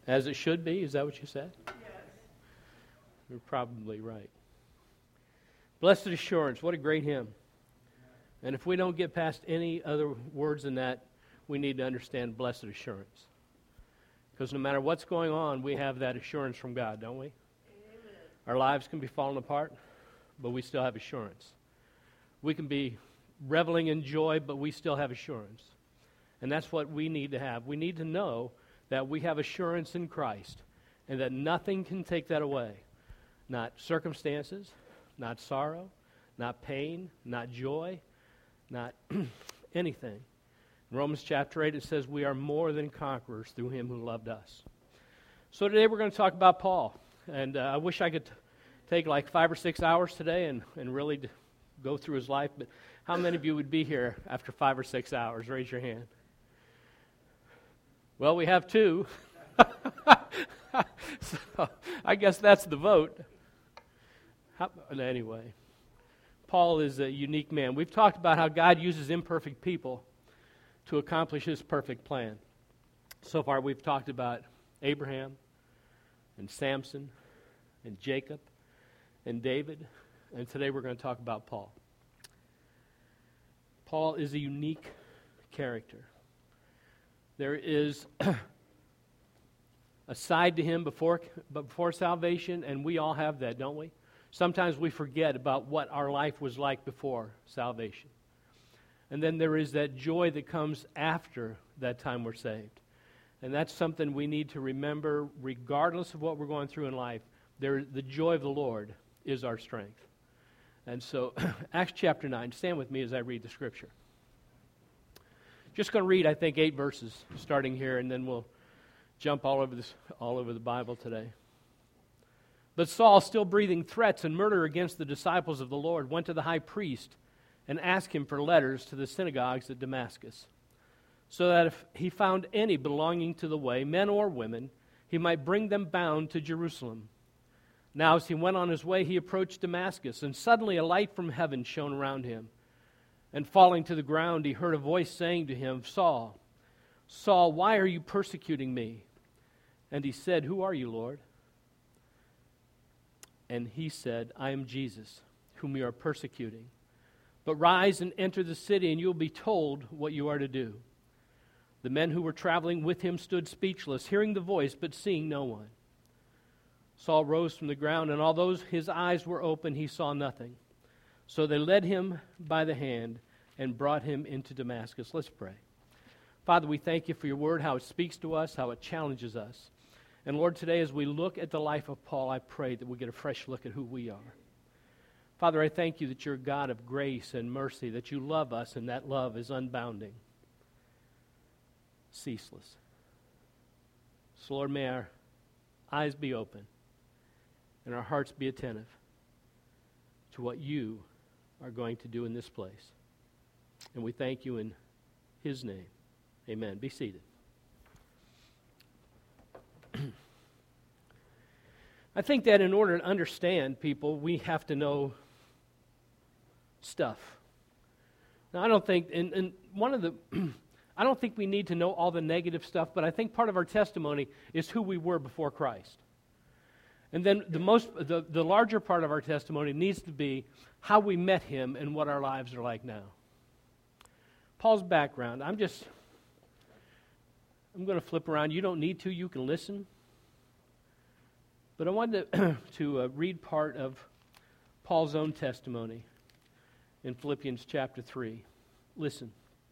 As it should be, is that what you said? Yes. You're probably right. Blessed assurance, what a great hymn. And if we don't get past any other words than that, we need to understand blessed assurance. Because no matter what's going on, we have that assurance from God, don't we? Amen. Our lives can be falling apart, but we still have assurance. We can be reveling in joy, but we still have assurance. And that's what we need to have. We need to know that we have assurance in Christ and that nothing can take that away. Not circumstances, not sorrow, not pain, not joy, not anything. In Romans chapter 8 it says we are more than conquerors through him who loved us. So today we're going to talk about Paul. And I wish I could take like 5 or 6 hours today and really go through his life. But how many of you would be here after 5 or 6 hours? Raise your hand. Well, we have 2. So I guess that's the vote. Anyway, Paul is a unique man. We've talked about how God uses imperfect people to accomplish his perfect plan. So far we've talked about Abraham and Samson and Jacob and David, and today we're going to talk about Paul. Paul is a unique character. There is a side to him before salvation, and we all have that, don't we? Sometimes we forget about what our life was like before salvation. And then there is that joy that comes after that time we're saved. And that's something we need to remember regardless of what we're going through in life. The joy of the Lord is our strength. And so, Acts chapter 9, stand with me as I read the scripture. Just going to read, I think, 8 verses starting here, and then we'll jump all over the Bible today. But Saul, still breathing threats and murder against the disciples of the Lord, went to the high priest and asked him for letters to the synagogues at Damascus, so that if he found any belonging to the way, men or women, he might bring them bound to Jerusalem. Now as he went on his way, he approached Damascus, and suddenly a light from heaven shone around him. And falling to the ground, he heard a voice saying to him, Saul, Saul, why are you persecuting me? And he said, Who are you, Lord? And he said, I am Jesus, whom you are persecuting. But rise and enter the city, and you will be told what you are to do. The men who were traveling with him stood speechless, hearing the voice, but seeing no one. Saul rose from the ground, and although his eyes were open, he saw nothing. So they led him by the hand and brought him into Damascus. Let's pray. Father, we thank you for your word, how it speaks to us, how it challenges us. And Lord, today as we look at the life of Paul, I pray that we get a fresh look at who we are. Father, I thank you that you're a God of grace and mercy, that you love us, and that love is unbounding, ceaseless. So Lord, may our eyes be open and our hearts be attentive to what you are going to do in this place. And we thank you in his name. Amen. Be seated. I think that in order to understand people, we have to know stuff. Now, I don't think, I don't think we need to know all the negative stuff, but I think part of our testimony is who we were before Christ. And then the larger part of our testimony needs to be how we met him and what our lives are like now. Paul's background, I'm going to flip around. You don't need to, you can listen. But I wanted to read part of Paul's own testimony in Philippians chapter 3. Listen.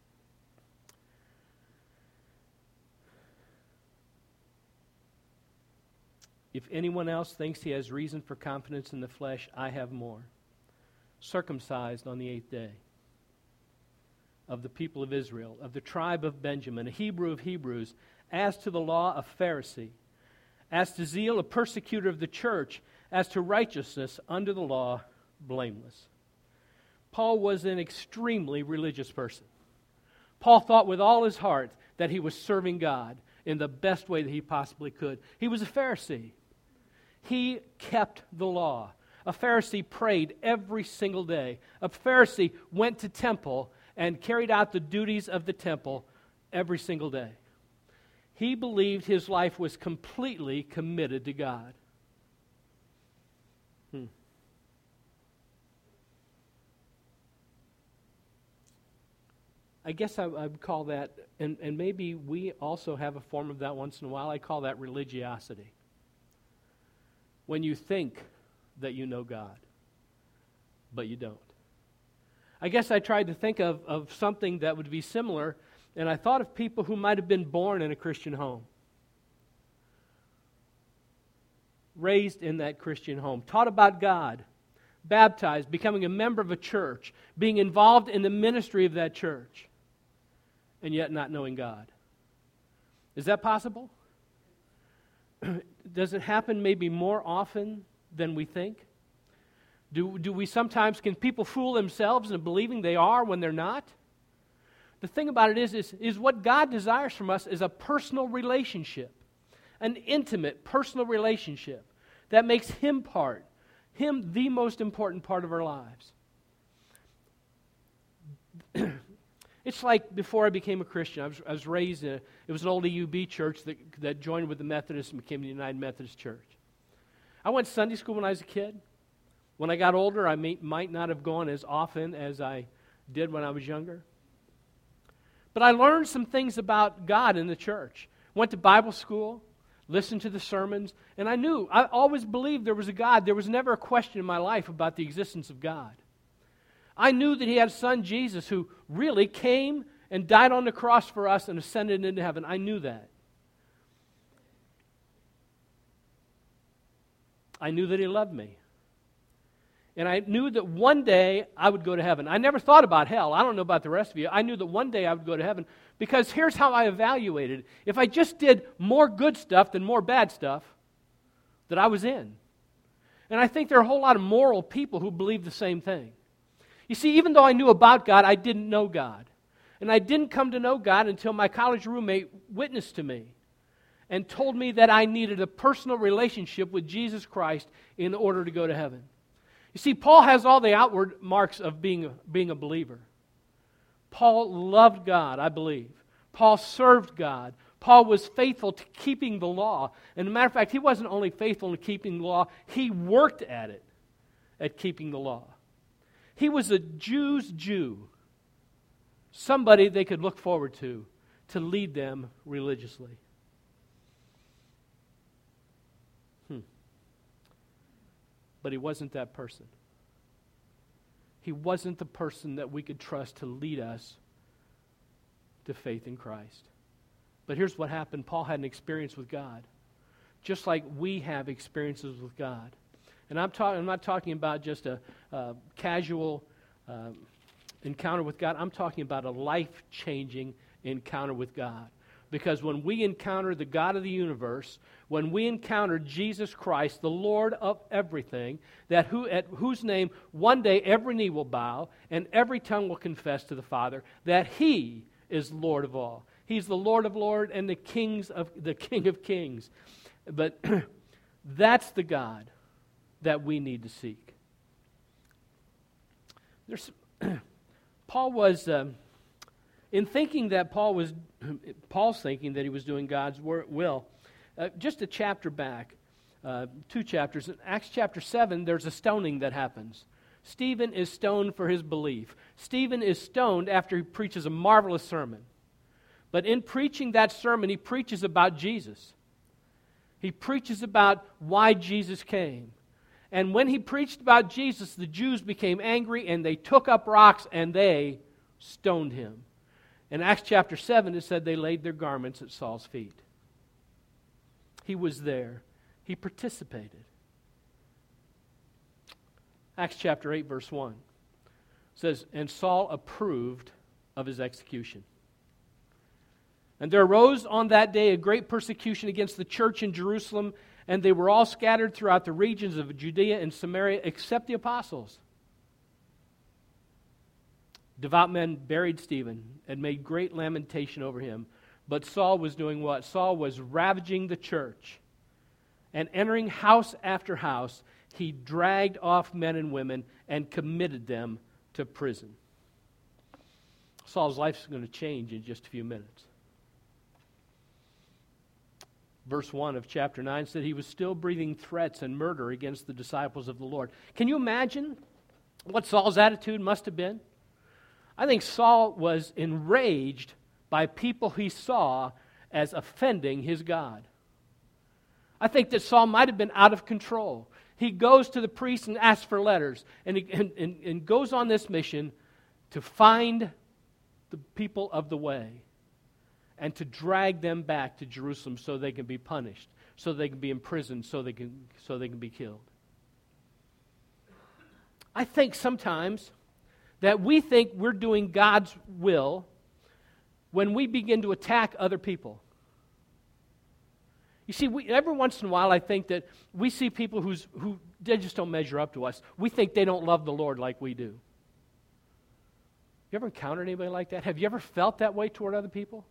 If anyone else thinks he has reason for confidence in the flesh, I have more. Circumcised on the 8th day, of the people of Israel, of the tribe of Benjamin, a Hebrew of Hebrews, as to the law, a Pharisee, as to zeal, a persecutor of the church, as to righteousness under the law, blameless. Paul was an extremely religious person. Paul thought with all his heart that he was serving God in the best way that he possibly could. He was a Pharisee. He kept the law. A Pharisee prayed every single day. A Pharisee went to temple and carried out the duties of the temple every single day. He believed his life was completely committed to God. I guess I would call that, and maybe we also have a form of that once in a while, I call that religiosity. When you think that you know God, but you don't. I guess I tried to think of something that would be similar, and I thought of people who might have been born in a Christian home. Raised in that Christian home, taught about God, baptized, becoming a member of a church, being involved in the ministry of that church, and yet not knowing God. Is that possible? Does it happen maybe more often than we think? Do we sometimes, can people fool themselves into believing they are when they're not? The thing about it is what God desires from us is a personal relationship, an intimate personal relationship that makes Him the most important part of our lives. It's like before I became a Christian, I was raised in it was an old EUB church that joined with the Methodists and became the United Methodist Church. I went to Sunday school when I was a kid. When I got older, I might not have gone as often as I did when I was younger. But I learned some things about God in the church. Went to Bible school, listened to the sermons, and I always believed there was a God. There was never a question in my life about the existence of God. I knew that He had a Son, Jesus, who really came and died on the cross for us and ascended into heaven. I knew that. I knew that He loved me. And I knew that one day I would go to heaven. I never thought about hell. I don't know about the rest of you. I knew that one day I would go to heaven because here's how I evaluated it. If I just did more good stuff than more bad stuff, that I was in. And I think there are a whole lot of moral people who believe the same thing. You see, even though I knew about God, I didn't know God. And I didn't come to know God until my college roommate witnessed to me and told me that I needed a personal relationship with Jesus Christ in order to go to heaven. You see, Paul has all the outward marks of being a believer. Paul loved God, I believe. Paul served God. Paul was faithful to keeping the law. And as a matter of fact, he wasn't only faithful to keeping the law, he worked at it, at keeping the law. He was a Jew's Jew, somebody they could look forward to lead them religiously. But he wasn't that person. He wasn't the person that we could trust to lead us to faith in Christ. But here's what happened. Paul had an experience with God, just like we have experiences with God. And I'm not talking about just a casual encounter with God. I'm talking about a life-changing encounter with God. Because when we encounter the God of the universe, when we encounter Jesus Christ, the Lord of everything, at whose name one day every knee will bow and every tongue will confess to the Father that He is Lord of all. He's the Lord of lords and the King of kings. But that's the God that we need to seek. Paul was, in thinking that Paul's thinking that he was doing God's will. Just a chapter back, 2 chapters, in Acts chapter 7, there's a stoning that happens. Stephen is stoned for his belief. Stephen is stoned after he preaches a marvelous sermon. But in preaching that sermon, he preaches about Jesus. He preaches about why Jesus came. And when he preached about Jesus, the Jews became angry and they took up rocks and they stoned him. In Acts chapter 7, it said they laid their garments at Saul's feet. He was there. He participated. Acts chapter 8, verse 1 says, "And Saul approved of his execution. And there arose on that day a great persecution against the church in Jerusalem, and they were all scattered throughout the regions of Judea and Samaria, except the apostles. Devout men buried Stephen and made great lamentation over him. But Saul was doing what? Saul was ravaging the church. And entering house after house, he dragged off men and women and committed them to prison." Saul's life is going to change in just a few minutes. verse 1 of chapter 9 said he was still breathing threats and murder against the disciples of the Lord. Can you imagine what Saul's attitude must have been? I think Saul was enraged by people he saw as offending his God. I think that Saul might have been out of control. He goes to the priest and asks for letters, and goes on this mission to find the people of the way and to drag them back to Jerusalem so they can be punished, so they can be imprisoned, so they can be killed. I think sometimes that we think we're doing God's will when we begin to attack other people. You see, every once in a while I think that we see people who they just don't measure up to us. We think they don't love the Lord like we do. You ever encountered anybody like that? Have you ever felt that way toward other people?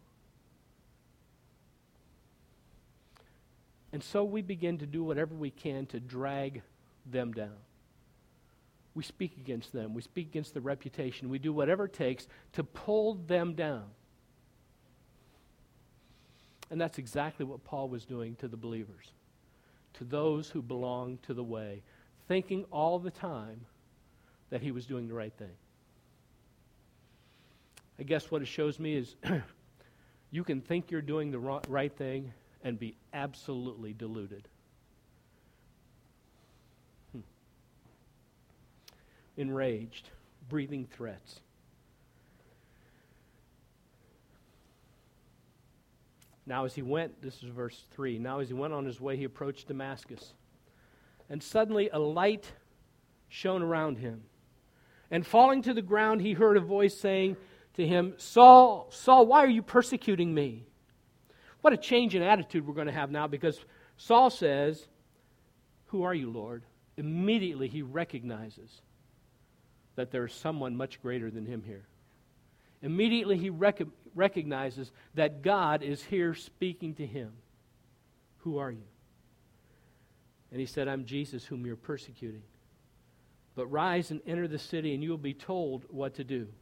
And so we begin to do whatever we can to drag them down. We speak against them. We speak against their reputation. We do whatever it takes to pull them down. And that's exactly what Paul was doing to the believers, to those who belong to the way, thinking all the time that he was doing the right thing. I guess what it shows me is you can think you're doing the right thing and be absolutely deluded. Enraged, breathing threats. Now as he went, this is verse 3, now as he went on his way, he approached Damascus. And suddenly a light shone around him. And falling to the ground, he heard a voice saying to him, Saul, Saul, why are you persecuting me? What a change in attitude we're going to have now, because Saul says, who are you, Lord? Immediately he recognizes that there is someone much greater than him here. Immediately he recognizes that God is here speaking to him. Who are you? And he said, I'm Jesus whom you're persecuting. But rise and enter the city and you will be told what to do.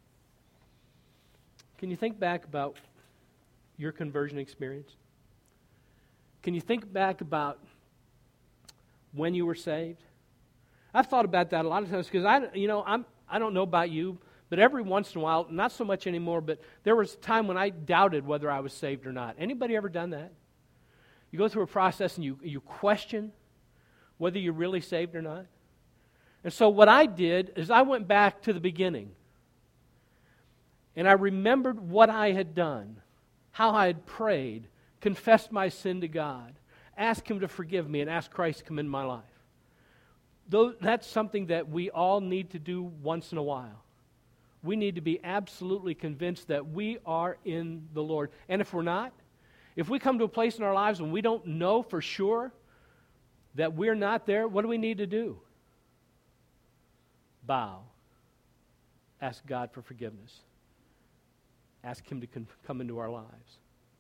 Can you think back about your conversion experience? Can you think back about when you were saved? I've thought about that a lot of times because I don't know about you, but every once in a while, not so much anymore, but there was a time when I doubted whether I was saved or not. Anybody ever done that? You go through a process and you question whether you're really saved or not. And so what I did is I went back to the beginning. And I remembered what I had done, how I had prayed, confessed my sin to God, asked Him to forgive me, and asked Christ to come in my life. That's something that we all need to do once in a while. We need to be absolutely convinced that we are in the Lord. And if we're not, if we come to a place in our lives when we don't know for sure that we're not there, what do we need to do? Bow. Ask God for forgiveness. Ask Him to come into our lives.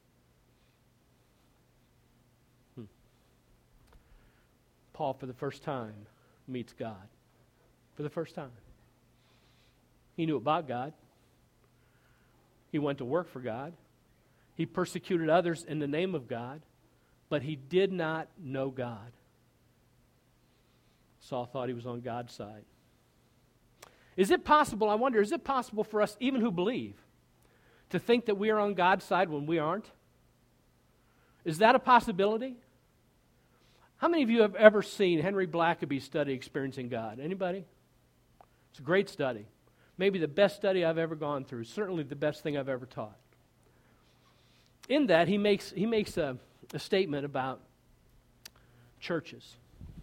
Paul, for the first time, meets God. For the first time. He knew about God. He went to work for God. He persecuted others in the name of God, but he did not know God. Saul thought he was on God's side. Is it possible, I wonder, is it possible for us, even who believe, to think that we are on God's side when we aren't? Is that a possibility? How many of you have ever seen Henry Blackaby's study, Experiencing God? Anybody? It's a great study. Maybe the best study I've ever gone through. Certainly the best thing I've ever taught. In that, he makes a statement about churches.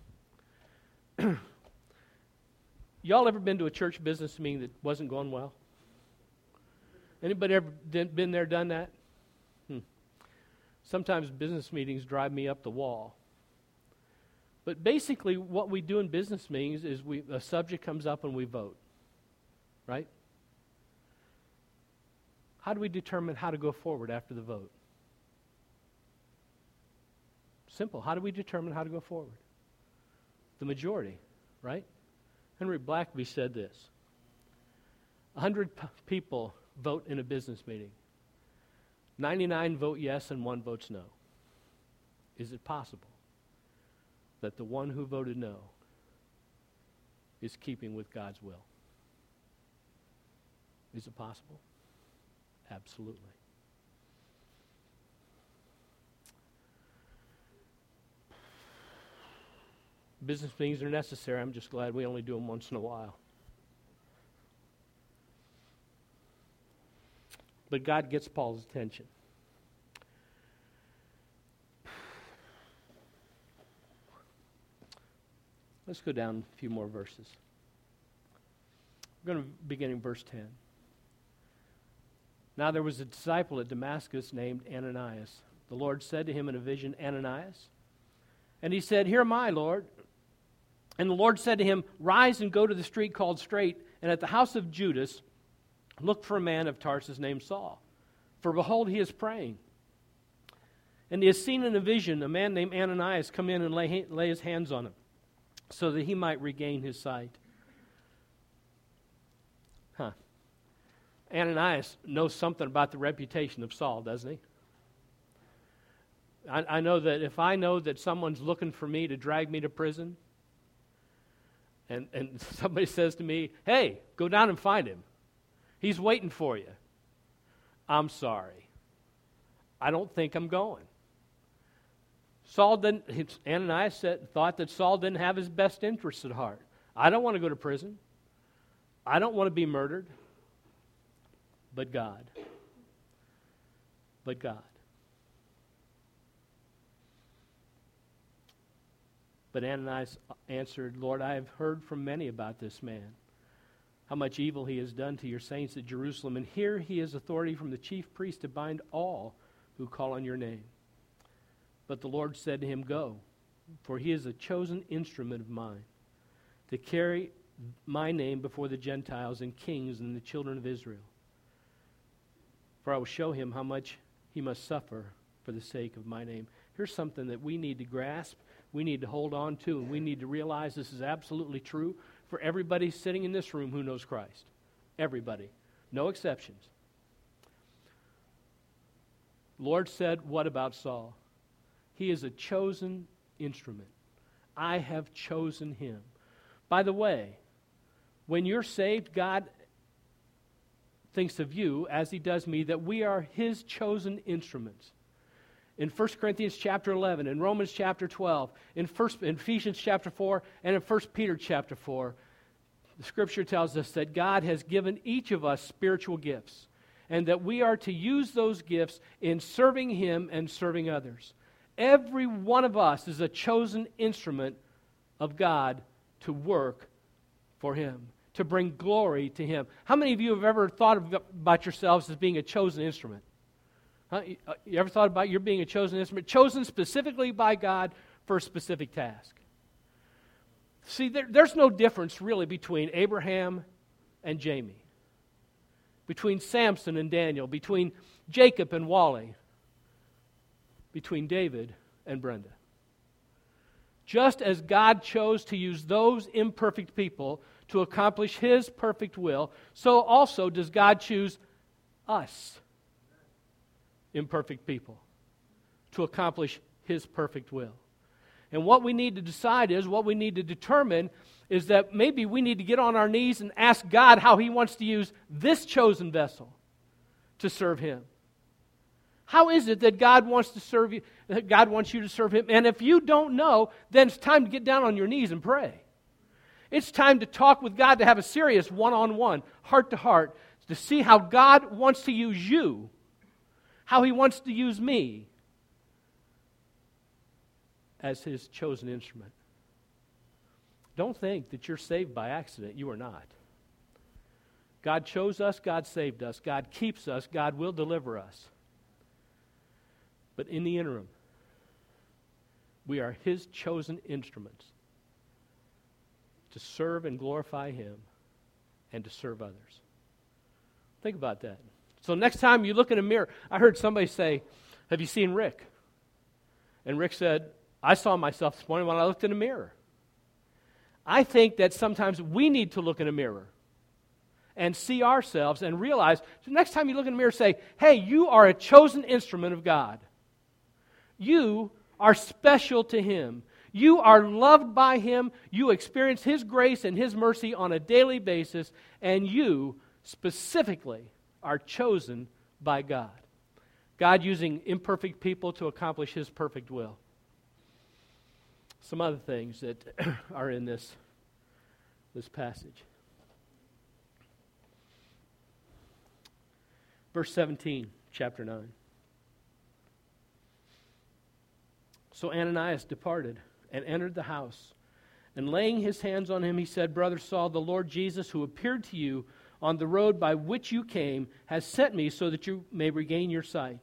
Y'all ever been to a church business meeting that wasn't going well? Anybody ever been there, done that? Sometimes business meetings drive me up the wall. But basically what we do in business meetings is a subject comes up and we vote. Right? How do we determine how to go forward after the vote? Simple. How do we determine how to go forward? The majority, right? Henry Blackaby said this. 100 people vote in a business meeting. 99 vote yes and 1 votes no. Is it possible that the one who voted no is keeping with God's will? Is it possible? Absolutely. Business meetings are necessary. I'm just glad we only do them once in a while. But God gets Paul's attention. Let's go down a few more verses. We're going to begin in verse 10. Now there was a disciple at Damascus named Ananias. The Lord said to him in a vision, Ananias. And he said, Here am I, Lord. And the Lord said to him, Rise and go to the street called Straight, and at the house of Judas, look for a man of Tarsus named Saul. For behold, he is praying. And he has seen in a vision a man named Ananias come in and lay his hands on him, so that he might regain his sight. Ananias knows something about the reputation of Saul, doesn't he? I know that if I know that someone's looking for me to drag me to prison, and somebody says to me, hey, go down and find him. He's waiting for you. I'm sorry. I don't think I'm going. Ananias thought that Saul didn't have his best interests at heart. I don't want to go to prison. I don't want to be murdered. But God. But God. But Ananias answered, Lord, I have heard from many about this man, how much evil he has done to your saints at Jerusalem, and here he has authority from the chief priest to bind all who call on your name. But the Lord said to him, Go, for he is a chosen instrument of mine, to carry my name before the Gentiles and kings and the children of Israel. For I will show him how much he must suffer for the sake of my name. Here's something that we need to grasp, we need to hold on to, and we need to realize this is absolutely true for everybody sitting in this room who knows Christ. Everybody. No exceptions. Lord said, what about Saul? He is a chosen instrument. I have chosen him. By the way, when you're saved, God thinks of you, as he does me, that we are his chosen instruments. In 1 Corinthians chapter 11, in Romans chapter 12, in Ephesians chapter 4, and in 1 Peter chapter 4, the Scripture tells us that God has given each of us spiritual gifts, and that we are to use those gifts in serving him and serving others. Every one of us is a chosen instrument of God to work for him, to bring glory to him. How many of you have ever thought about yourselves as being a chosen instrument? You ever thought about your being a chosen instrument, chosen specifically by God for a specific task? See, there's no difference really between Abraham and Jamie, between Samson and Daniel, between Jacob and Wally, between David and Brenda. Just as God chose to use those imperfect people to accomplish his perfect will, so also does God choose us, imperfect people, to accomplish his perfect will. And what we need to decide is, what we need to determine is that maybe we need to get on our knees and ask God how he wants to use this chosen vessel to serve him. How is it that God wants to serve you, that God wants you to serve him? And if you don't know, then it's time to get down on your knees and pray. It's time to talk with God, to have a serious one-on-one, heart-to-heart, to see how God wants to use you, how he wants to use me as his chosen instrument. Don't think that you're saved by accident. You are not. God chose us, God saved us, God keeps us, God will deliver us. But in the interim, we are his chosen instruments to serve and glorify him and to serve others. Think about that. So next time you look in a mirror, I heard somebody say, have you seen Rick? And Rick said, I saw myself this morning when I looked in a mirror. I think that sometimes we need to look in a mirror and see ourselves and realize, so next time you look in the mirror, say, hey, you are a chosen instrument of God. You are special to Him. You are loved by Him. You experience His grace and His mercy on a daily basis, and you specifically are chosen by God. God using imperfect people to accomplish His perfect will. Some other things that are in this passage. Verse 17, chapter 9. So Ananias departed and entered the house. And laying his hands on him, he said, Brother Saul, the Lord Jesus, who appeared to you on the road by which you came, has sent me so that you may regain your sight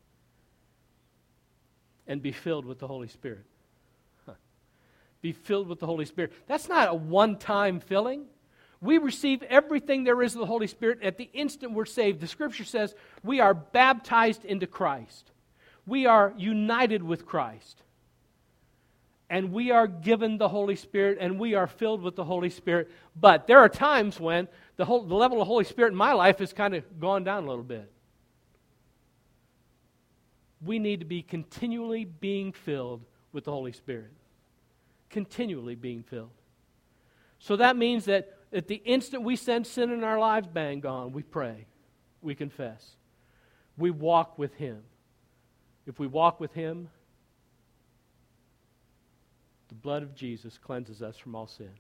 and be filled with the Holy Spirit. Be filled with the Holy Spirit. That's not a one-time filling. We receive everything there is of the Holy Spirit at the instant we're saved. The Scripture says we are baptized into Christ. We are united with Christ. And we are given the Holy Spirit, and we are filled with the Holy Spirit. But there are times when the level of Holy Spirit in my life has kind of gone down a little bit. We need to be continually being filled with the Holy Spirit. Continually being filled. So that means that at the instant we sense sin in our lives, bang, gone. We pray. We confess. We walk with Him. If we walk with Him, the blood of Jesus cleanses us from all sin.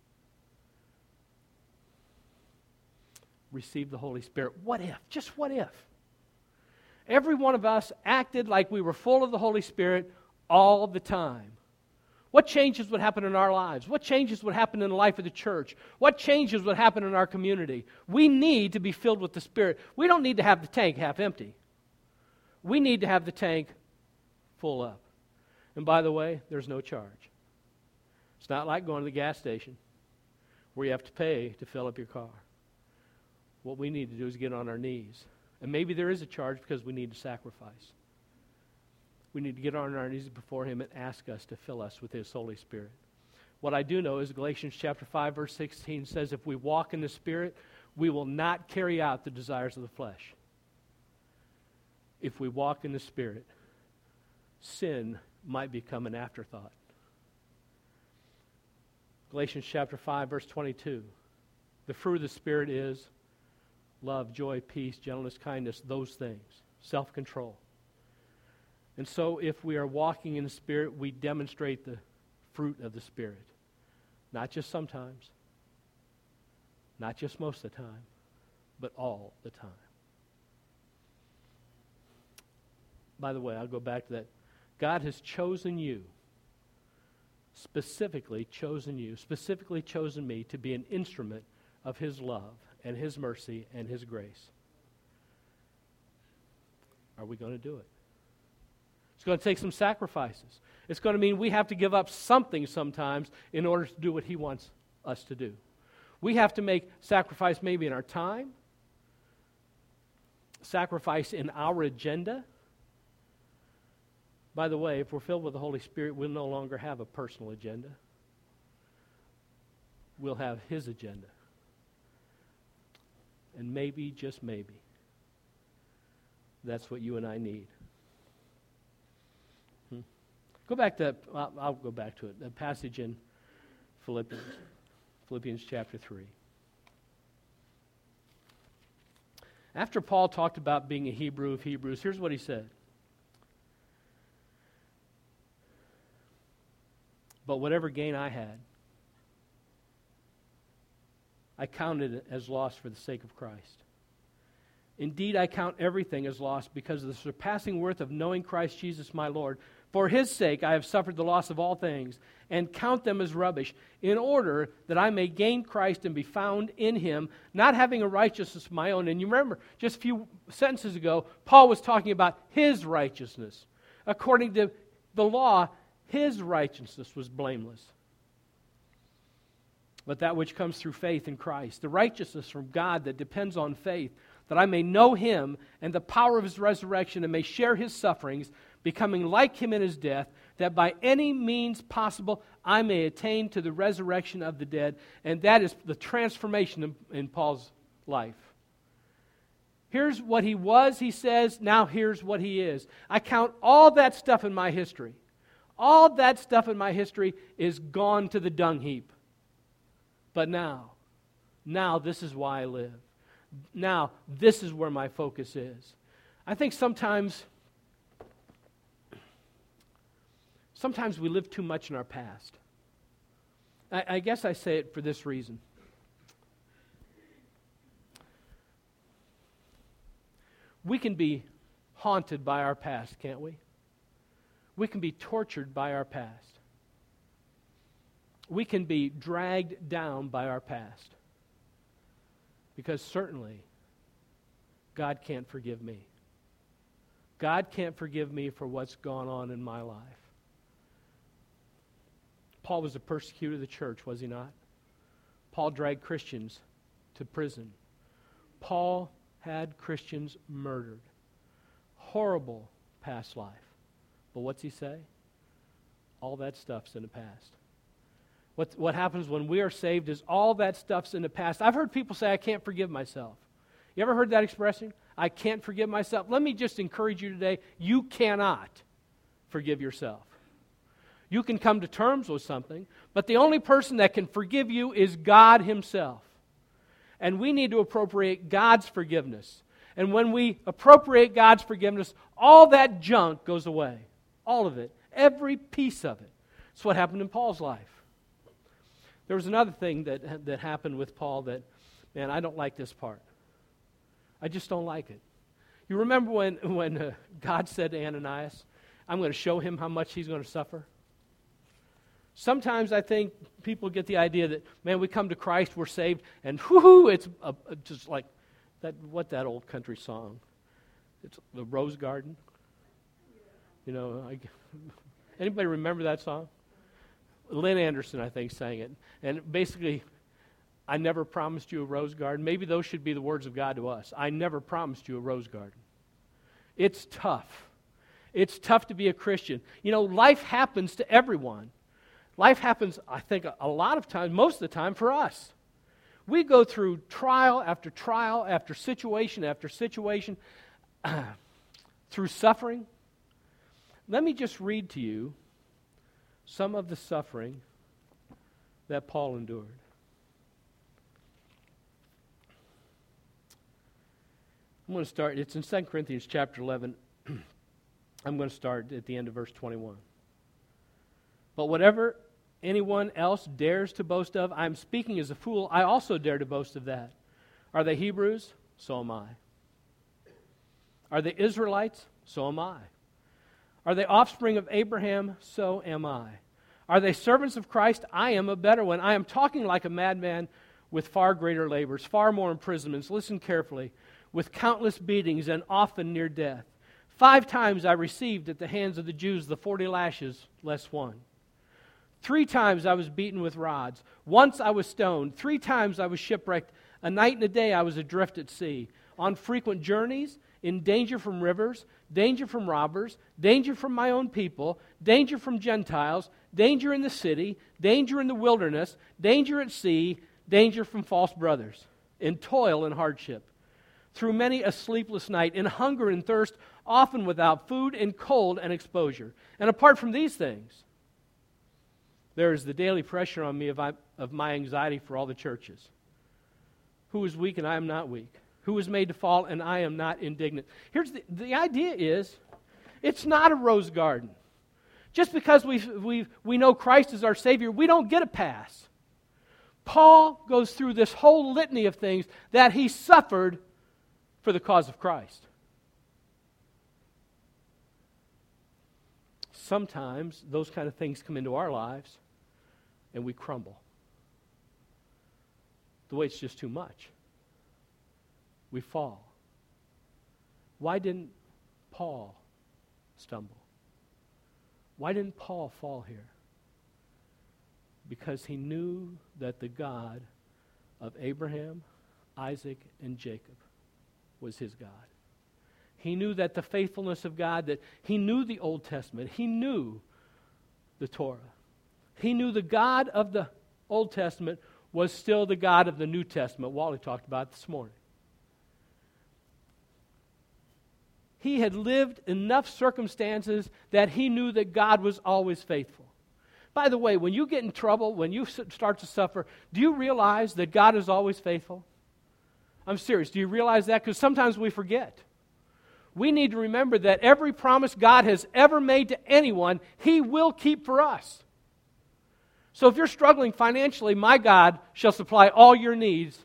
Receive the Holy Spirit. What if? Just what if? Every one of us acted like we were full of the Holy Spirit all the time. What changes would happen in our lives? What changes would happen in the life of the church? What changes would happen in our community? We need to be filled with the Spirit. We don't need to have the tank half empty. We need to have the tank full up. And by the way, there's no charge. It's not like going to the gas station where you have to pay to fill up your car. What we need to do is get on our knees. And maybe there is a charge because we need to sacrifice. We need to get on our knees before Him and ask us to fill us with His Holy Spirit. What I do know is Galatians chapter 5, verse 16 says, if we walk in the Spirit, we will not carry out the desires of the flesh. If we walk in the Spirit, sin might become an afterthought. Galatians chapter 5, verse 22. The fruit of the Spirit is love, joy, peace, gentleness, kindness, those things. Self-control. And so if we are walking in the Spirit, we demonstrate the fruit of the Spirit. Not just sometimes. Not just most of the time. But all the time. By the way, I'll go back to that. God has chosen you. Specifically chosen me to be an instrument of His love and His mercy and His grace. Are we going to do it? It's going to take some sacrifices. It's going to mean we have to give up something sometimes in order to do what He wants us to do. We have to make sacrifice maybe in our time, sacrifice in our agenda. By the way, if we're filled with the Holy Spirit, we'll no longer have a personal agenda. We'll have His agenda. And maybe, just maybe, that's what you and I need. Go back to, I'll go back to it, the passage in Philippians chapter 3. After Paul talked about being a Hebrew of Hebrews, here's what he said. But whatever gain I had, I counted it as loss for the sake of Christ. Indeed, I count everything as loss because of the surpassing worth of knowing Christ Jesus my Lord. For His sake I have suffered the loss of all things, and count them as rubbish, in order that I may gain Christ and be found in Him, not having a righteousness of my own. And you remember, just a few sentences ago, Paul was talking about his righteousness. According to the law, his righteousness was blameless. But that which comes through faith in Christ, the righteousness from God that depends on faith, that I may know Him and the power of His resurrection and may share His sufferings, becoming like Him in His death, that by any means possible I may attain to the resurrection of the dead. And that is the transformation in Paul's life. Here's what he was, he says, now here's what he is. I count all that stuff in my history. All that stuff in my history is gone to the dung heap. But now this is why I live. Now, this is where my focus is. I think sometimes we live too much in our past. I guess I say it for this reason. We can be haunted by our past, can't we? We can be tortured by our past. We can be dragged down by our past. Because certainly, God can't forgive me. God can't forgive me for what's gone on in my life. Paul was a persecutor of the church, was he not? Paul dragged Christians to prison. Paul had Christians murdered. Horrible past life. But what's he say? All that stuff's in the past. What happens when we are saved is all that stuff's in the past. I've heard people say, I can't forgive myself. You ever heard that expression? I can't forgive myself. Let me just encourage you today, you cannot forgive yourself. You can come to terms with something, but the only person that can forgive you is God Himself. And we need to appropriate God's forgiveness. And when we appropriate God's forgiveness, all that junk goes away. All of it. Every piece of it. That's what happened in Paul's life. There was another thing that happened with Paul that, man, I don't like this part. I just don't like it. You remember when God said to Ananias, I'm going to show him how much he's going to suffer? Sometimes I think people get the idea that, man, we come to Christ, we're saved, and whoo-hoo, it's just like that old country song. It's the Rose Garden. You know, anybody remember that song? Lynn Anderson, I think, sang it. And basically, I never promised you a rose garden. Maybe those should be the words of God to us. I never promised you a rose garden. It's tough. It's tough to be a Christian. You know, life happens to everyone. Life happens, I think, a lot of times, most of the time, for us. We go through trial after situation after situation, through suffering. Let me just read to you some of the suffering that Paul endured. I'm going to start, it's in 2 Corinthians chapter 11. I'm going to start at the end of verse 21. But whatever anyone else dares to boast of, I'm speaking as a fool, I also dare to boast of that. Are they Hebrews? So am I. Are they Israelites? So am I. Are they offspring of Abraham? So am I. Are they servants of Christ? I am a better one. I am talking like a madman with far greater labors, far more imprisonments. Listen carefully. With countless beatings and often near death. 5 times I received at the hands of the Jews the 40 lashes less one. 3 times I was beaten with rods. Once I was stoned. 3 times I was shipwrecked. A night and a day I was adrift at sea. On frequent journeys, in danger from rivers, danger from robbers, danger from my own people, danger from Gentiles, danger in the city, danger in the wilderness, danger at sea, danger from false brothers, in toil and hardship. Through many a sleepless night, in hunger and thirst, often without food, in cold and exposure. And apart from these things, there is the daily pressure on me of my anxiety for all the churches. Who is weak and I am not weak? Who is made to fall and I am not indignant? Here's the idea is, it's not a rose garden. Just because we know Christ is our Savior, we don't get a pass. Paul goes through this whole litany of things that he suffered for the cause of Christ. Sometimes those kind of things come into our lives and we crumble. The weight's just too much. We fall. Why didn't Paul stumble? Why didn't Paul fall here? Because he knew that the God of Abraham, Isaac, and Jacob was his God. He knew that the faithfulness of God, that he knew the Old Testament, he knew the Torah. He knew the God of the Old Testament was still the God of the New Testament. Wally talked about it this morning. he had lived enough circumstances that he knew that God was always faithful. By the way, when you get in trouble, when you start to suffer, do you realize that God is always faithful? I'm serious. Do you realize that? Because sometimes we forget. We need to remember that every promise God has ever made to anyone, He will keep for us. So if you're struggling financially, my God shall supply all your needs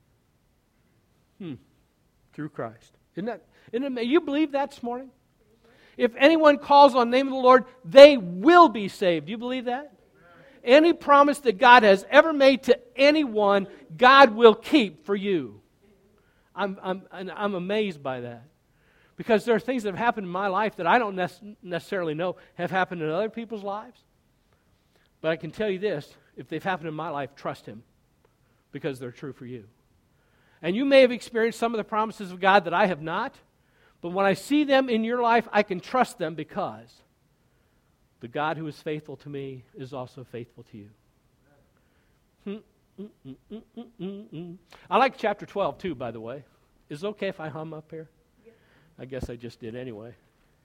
through Christ. Isn't it amazing? You believe that this morning? If anyone calls on the name of the Lord, they will be saved. Do you believe that? Any promise that God has ever made to anyone, God will keep for you. I'm amazed by that. Because there are things that have happened in my life that I don't necessarily know have happened in other people's lives. But I can tell you this, if they've happened in my life, trust Him, because they're true for you. And you may have experienced some of the promises of God that I have not, but when I see them in your life, I can trust them because the God who is faithful to me is also faithful to you. I like chapter 12 too, by the way. Is it okay if I hum up here? I guess I just did anyway.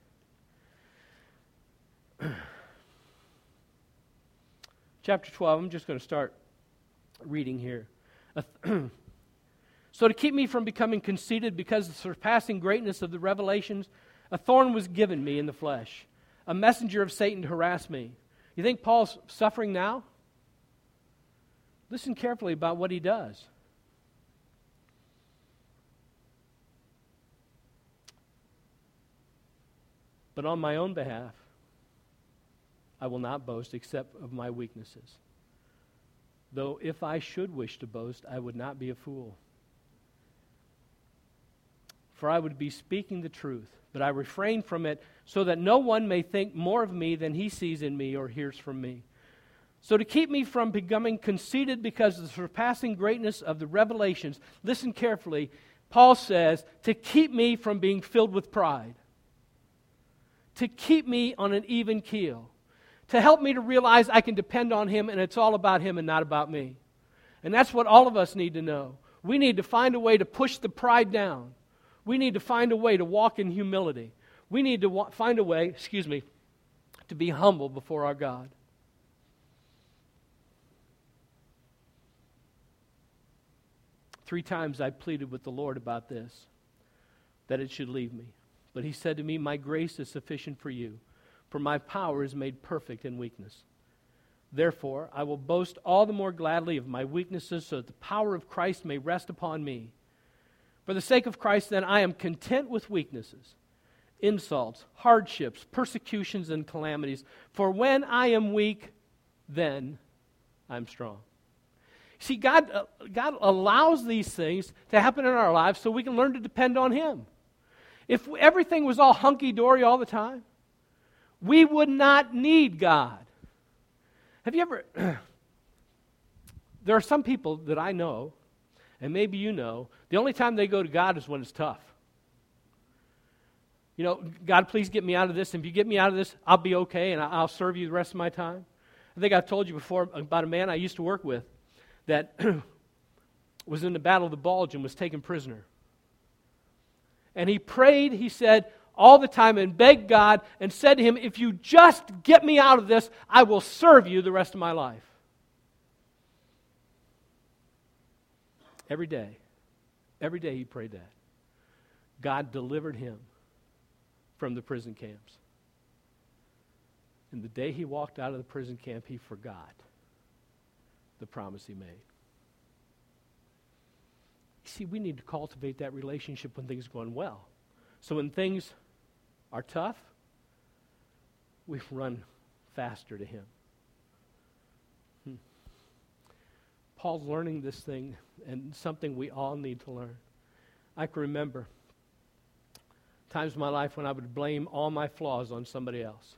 Chapter 12, I'm just going to start reading here. So to keep me from becoming conceited because of the surpassing greatness of the revelations, a thorn was given me in the flesh, a messenger of Satan to harass me. You think Paul's suffering now? Listen carefully about what he does. But on my own behalf, I will not boast except of my weaknesses. Though if I should wish to boast, I would not be a fool. For I would be speaking the truth, but I refrain from it so that no one may think more of me than he sees in me or hears from me. So to keep me from becoming conceited because of the surpassing greatness of the revelations, listen carefully, Paul says, to keep me from being filled with pride. To keep me on an even keel. To help me to realize I can depend on Him and it's all about Him and not about me. And that's what all of us need to know. We need to find a way to push the pride down. We need to find a way to walk in humility. We need to find a way, to be humble before our God. Three times I pleaded with the Lord about this, that it should leave me. But He said to me, my grace is sufficient for you, for my power is made perfect in weakness. Therefore, I will boast all the more gladly of my weaknesses, so that the power of Christ may rest upon me. For the sake of Christ, then, I am content with weaknesses, insults, hardships, persecutions, and calamities. For when I am weak, then I'm strong. See, God allows these things to happen in our lives so we can learn to depend on Him. If everything was all hunky-dory all the time, we would not need God. Have you ever... There are some people that I know, and maybe you know, the only time they go to God is when it's tough. You know, God, please get me out of this. And if you get me out of this, I'll be okay, and I'll serve you the rest of my time. I think I've told you before about a man I used to work with that was in the Battle of the Bulge and was taken prisoner. And he prayed, he said, all the time and begged God and said to Him, if you just get me out of this, I will serve you the rest of my life. Every day he prayed that. God delivered him from the prison camps. And the day he walked out of the prison camp, he forgot the promise he made. See, we need to cultivate that relationship when things are going well. So when things are tough, we run faster to Him. Paul's learning this thing, and something we all need to learn. I can remember times in my life when I would blame all my flaws on somebody else.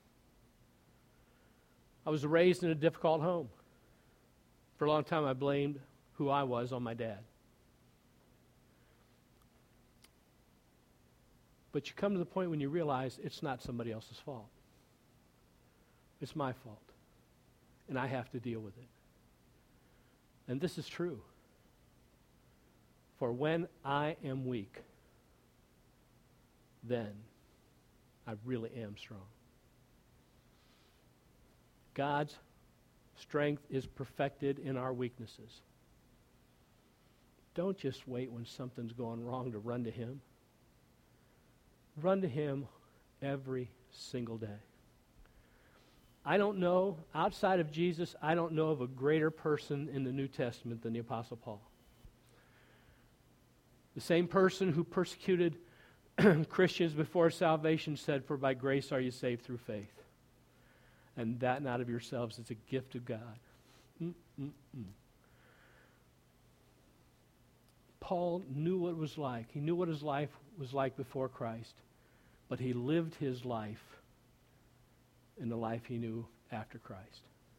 I was raised in a difficult home. For a long time, I blamed who I was on my dad. But you come to the point when you realize it's not somebody else's fault. It's my fault. And I have to deal with it. And this is true. For when I am weak, then I really am strong. God's strength is perfected in our weaknesses. Don't just wait when something's going wrong to run to Him. Run to Him every single day. I don't know, outside of Jesus, I don't know of a greater person in the New Testament than the Apostle Paul. The same person who persecuted Christians before salvation said, "For by grace are you saved through faith. And that not of yourselves, it's a gift of God." Paul knew what it was like. He knew what his life was like before Christ. But he lived his life in the life he knew after Christ.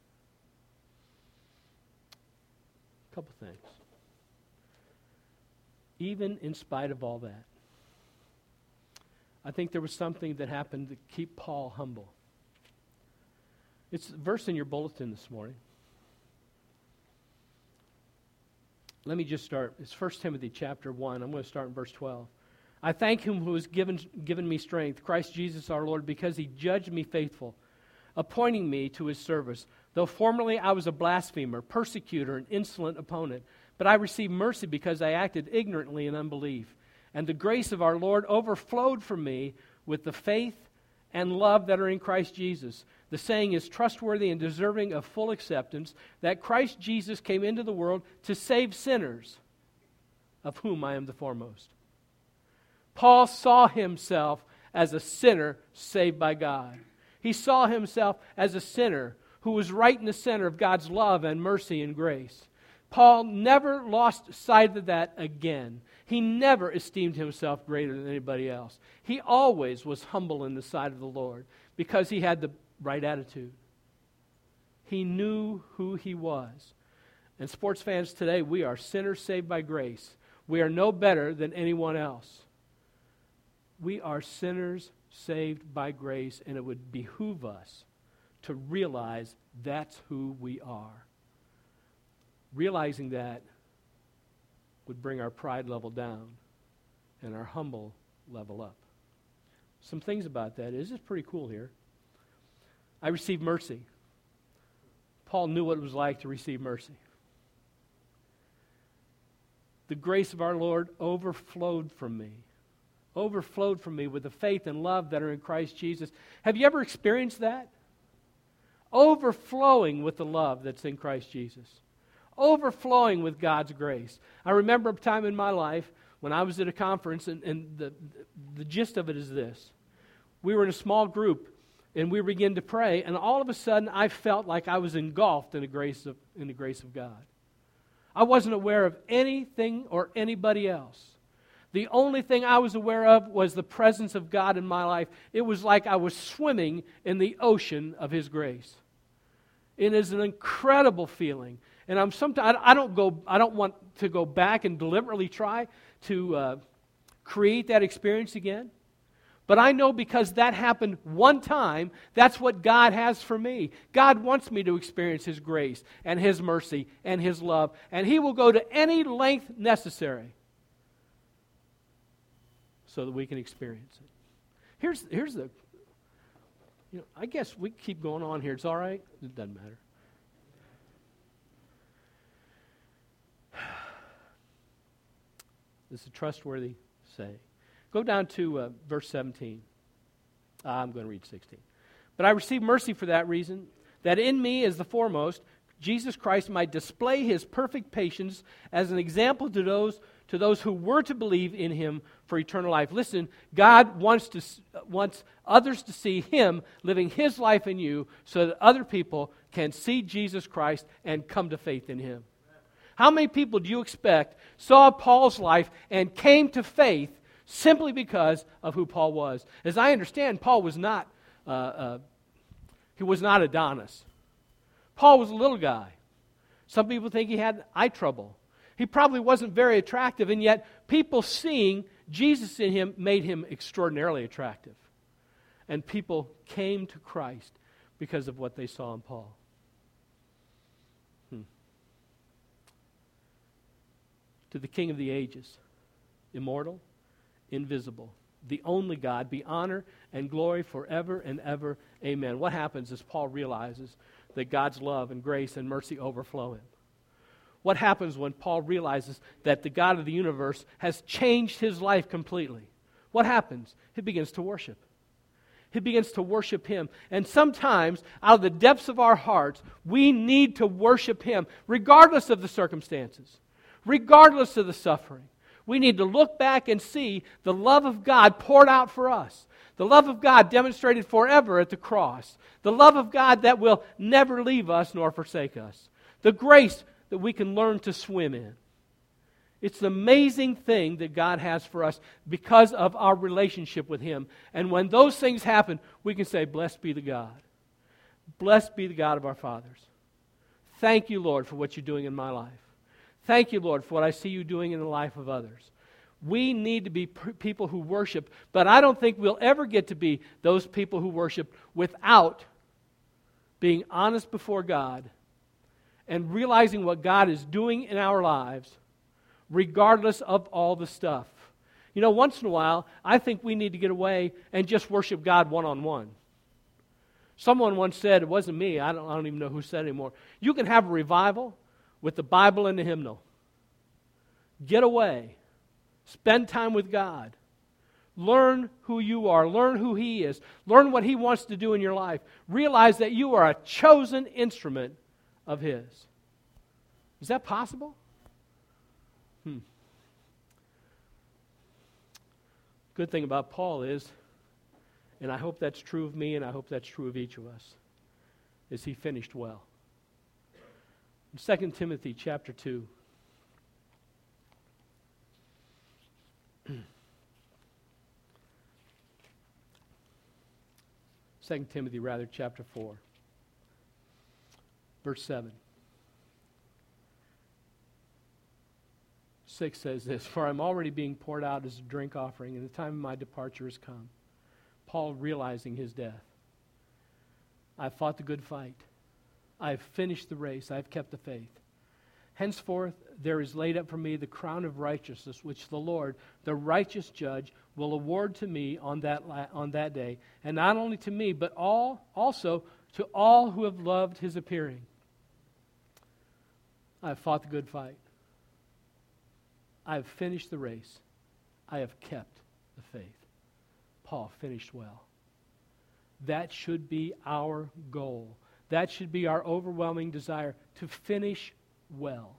A couple things. Even in spite of all that, I think there was something that happened to keep Paul humble. It's a verse in your bulletin this morning. Let me just start. It's 1 Timothy chapter 1. I'm going to start in verse 12. I thank Him who has given me strength, Christ Jesus our Lord, because He judged me faithful, appointing me to His service. Though formerly I was a blasphemer, persecutor, and insolent opponent, but I received mercy because I acted ignorantly in unbelief. And the grace of our Lord overflowed from me with the faith and love that are in Christ Jesus. The saying is trustworthy and deserving of full acceptance, that Christ Jesus came into the world to save sinners, of whom I am the foremost. Paul saw himself as a sinner saved by God. He saw himself as a sinner who was right in the center of God's love and mercy and grace. Paul never lost sight of that again. He never esteemed himself greater than anybody else. He always was humble in the sight of the Lord because he had the right attitude. He knew who he was. And sports fans today, we are sinners saved by grace. We are no better than anyone else. We are sinners saved by grace, and it would behoove us to realize that's who we are. Realizing that would bring our pride level down and our humble level up. Some things about that is, it's pretty cool here. I received mercy. Paul knew what it was like to receive mercy. The grace of our Lord overflowed from me with the faith and love that are in Christ Jesus. Have you ever experienced that? Overflowing with the love that's in Christ Jesus. Overflowing with God's grace. I remember a time in my life when I was at a conference, and the gist of it is this. We were in a small group, and we began to pray, and all of a sudden I felt like I was engulfed in the grace of God. I wasn't aware of anything or anybody else. The only thing I was aware of was the presence of God in my life. It was like I was swimming in the ocean of His grace. It is an incredible feeling. And I don't want to go back and deliberately try to create that experience again. But I know because that happened one time, that's what God has for me. God wants me to experience His grace and His mercy and His love. And He will go to any length necessary so that we can experience it. Here's the, I guess we keep going on here. It's all right? It doesn't matter. This is a trustworthy saying. Go down to verse 17. I'm going to read 16. But I received mercy for that reason, that in me as the foremost, Jesus Christ might display His perfect patience as an example to those who were to believe in Him for eternal life. Listen, God wants others to see Him living His life in you so that other people can see Jesus Christ and come to faith in Him. How many people do you expect saw Paul's life and came to faith simply because of who Paul was? As I understand, Paul was not Adonis. Paul was a little guy. Some people think he had eye trouble. He probably wasn't very attractive, and yet people seeing Jesus in him made him extraordinarily attractive. And people came to Christ because of what they saw in Paul. To the King of the ages, immortal, invisible, the only God, be honor and glory forever and ever. Amen. What happens as Paul realizes that God's love and grace and mercy overflow him? What happens when Paul realizes that the God of the universe has changed his life completely? What happens? He begins to worship. He begins to worship Him. And sometimes, out of the depths of our hearts, we need to worship Him, regardless of the circumstances, regardless of the suffering. We need to look back and see the love of God poured out for us. The love of God demonstrated forever at the cross. The love of God that will never leave us nor forsake us. The grace that we can learn to swim in. It's an amazing thing that God has for us because of our relationship with Him. And when those things happen, we can say, blessed be the God. Blessed be the God of our fathers. Thank you, Lord, for what you're doing in my life. Thank you, Lord, for what I see you doing in the life of others. We need to be people who worship, but I don't think we'll ever get to be those people who worship without being honest before God and realizing what God is doing in our lives, regardless of all the stuff. You know, once in a while, I think we need to get away and just worship God one-on-one. Someone once said, it wasn't me, I don't even know who said it anymore, you can have a revival with the Bible and the hymnal. Get away. Spend time with God. Learn who you are. Learn who He is. Learn what He wants to do in your life. Realize that you are a chosen instrument of His. Is that possible? Good thing about Paul is, and I hope that's true of me and I hope that's true of each of us, is he finished well. In 2 Timothy chapter 2, chapter 4, verse 7. 6 says this, for I'm already being poured out as a drink offering, and the time of my departure has come. Paul realizing his death. I've fought the good fight. I've finished the race. I've kept the faith. Henceforth, there is laid up for me the crown of righteousness, which the Lord, the righteous judge, will award to me on that day. And not only to me, but also to all who have loved His appearing. I have fought the good fight. I have finished the race. I have kept the faith. Paul finished well. That should be our goal. That should be our overwhelming desire, to finish well.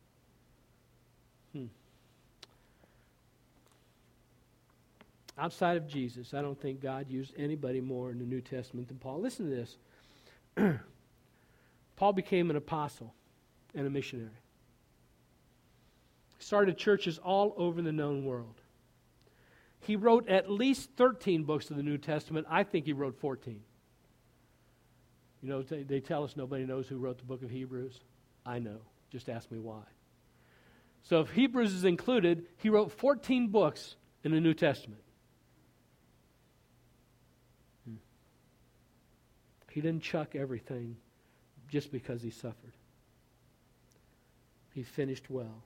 Outside of Jesus, I don't think God used anybody more in the New Testament than Paul. Listen to this. Paul became an apostle and a missionary. He started churches all over the known world. He wrote at least 13 books of the New Testament. I think he wrote 14. You know, they tell us nobody knows who wrote the book of Hebrews. I know. Just ask me why. So if Hebrews is included, he wrote 14 books in the New Testament. He didn't chuck everything just because he suffered. He finished well.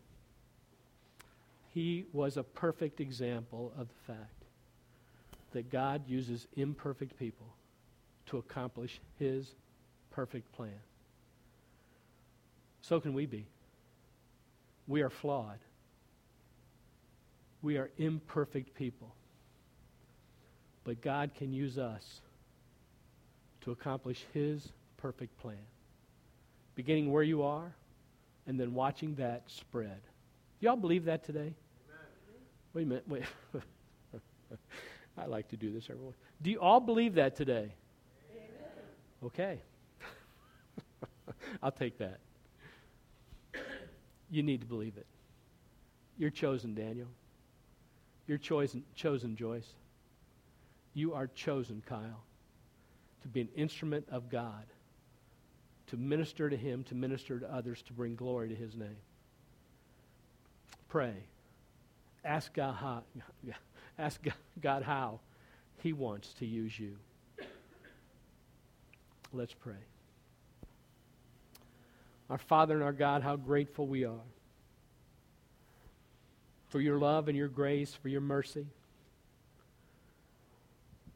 He was a perfect example of the fact that God uses imperfect people to accomplish His perfect plan. So can we be. We are flawed. We are imperfect people. But God can use us to accomplish His perfect plan. Beginning where you are, and then watching that spread. Do y'all believe that today? Wait a minute, wait. I like to do this, everyone. Do you all believe that today? Amen. Okay. I'll take that. You need to believe it. You're chosen, Daniel. You're chosen, Joyce. You are chosen, Kyle, to be an instrument of God, to minister to Him, to minister to others, to bring glory to His name. Pray. Ask God how He wants to use you. Let's pray. Our Father and our God, how grateful we are for your love and your grace, for your mercy.